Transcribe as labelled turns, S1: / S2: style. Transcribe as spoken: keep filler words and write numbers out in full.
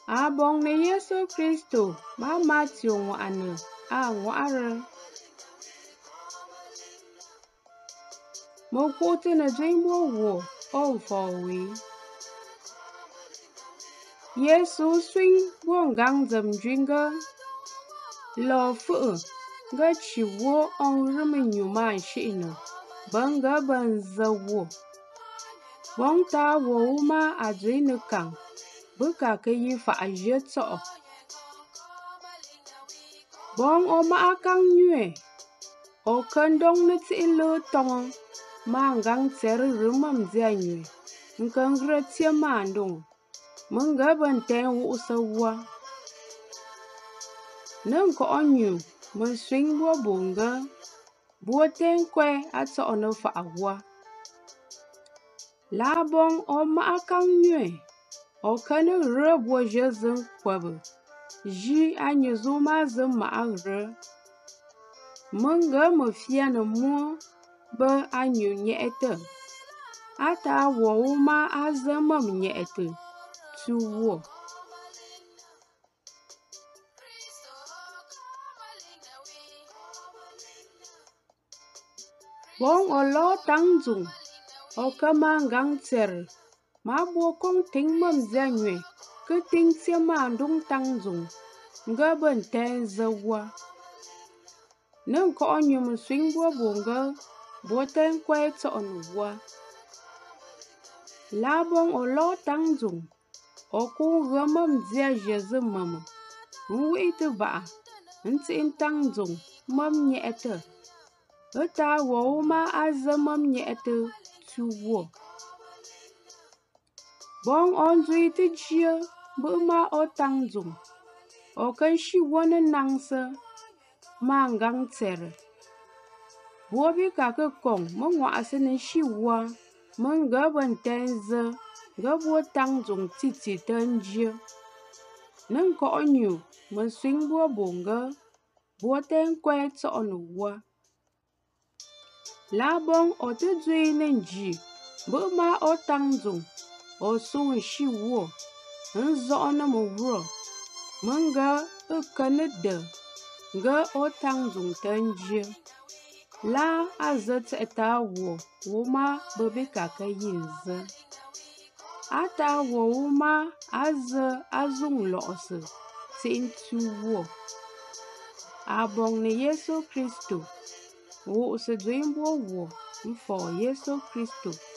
S1: Abong ni Yesu Kristo ma Matthew ngwa'ane a ngwa'are. Mo kutu na dwingbo wo o mfowi. Yesu swing wo ngang zem dwinga. Lo fu ga chi wo on rimi nyuma shi'ina. Banga ban za wo. Bong ta wo ma a dwini kang. Buka ka yi fa a je to. Bong o ma akang nyue. O kandong ni ti lo tong. Ma ngang ter rumam dia nyue. Nkang retia ma ndong. Munga ban ten wu sa wa. Nang ko onyu. Mun swing bo bonga. Bo ten kwe ato ono fa awa. La bong o ma akang nyue. O kanu re bo je zin kwabu. Ji anyi zo ma zin ma re. Munga mu fia na mo ba anyu nyete. Ata wo ma azamam nyete. Tu wo. Bong o lo tang zung. O kama ngang ter. Ma bo kong ting mam zanywe. Ke ting tia ma ndung tang zung. Nga ban ten zawa. Nang ko onyu mu swing bo bonga. Bo ten kwe to on wa. La bong o lo tang zung. O ku gamam zia jeze mama. Nwi ite ba. Nti intang zung. Mam nyete. Eta wo ma aza mam nyete. Tu wo. Bong on zui te jia. Bu ma o tang zung. O kan shi wane nangsa. Ma ngang tere. Bo bi ka ke kong. Mo ngwa asene shi wa. Mga ban tenze. Ga bo tang zung titi ten jia. Nang ko onyu. Mun swing bo bonga. Bo ten kwe to on wa. La bong o te zui nenji. Bu ma o tang zung. O sung shi wo. Nzo na mo wro. Mga e kanede. Ga o tang zung ten jia. La azet eta wo. Wo ma bebe kaka yinze. Ata wo ma aze azung lo'ose. Tin tu wo. Abong ni Yesu Kristo. Wo se dwingbo wo. Mfo Yesu Kristo.